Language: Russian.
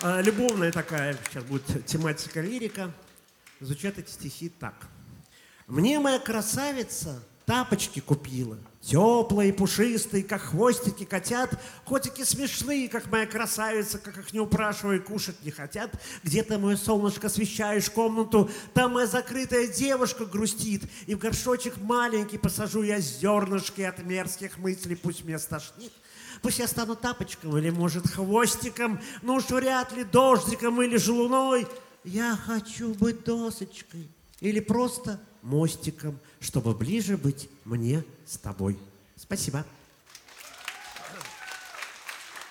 Любовная такая, сейчас будет тематика лирика. Звучат эти стихи так. Мне моя красавица тапочки купила, теплые, пушистые, как хвостики котят, котики смешные, как моя красавица, как их не упрашиваю, кушать не хотят. Где-то, мое солнышко, освещаешь комнату, там моя закрытая девушка грустит, и в горшочек маленький посажу я зернышки от мерзких мыслей, пусть меня стошнит. Пусть я стану тапочком или, может, хвостиком, но уж вряд ли дождиком или желуной. Я хочу быть досочкой или просто мостиком, чтобы ближе быть мне с тобой. Спасибо.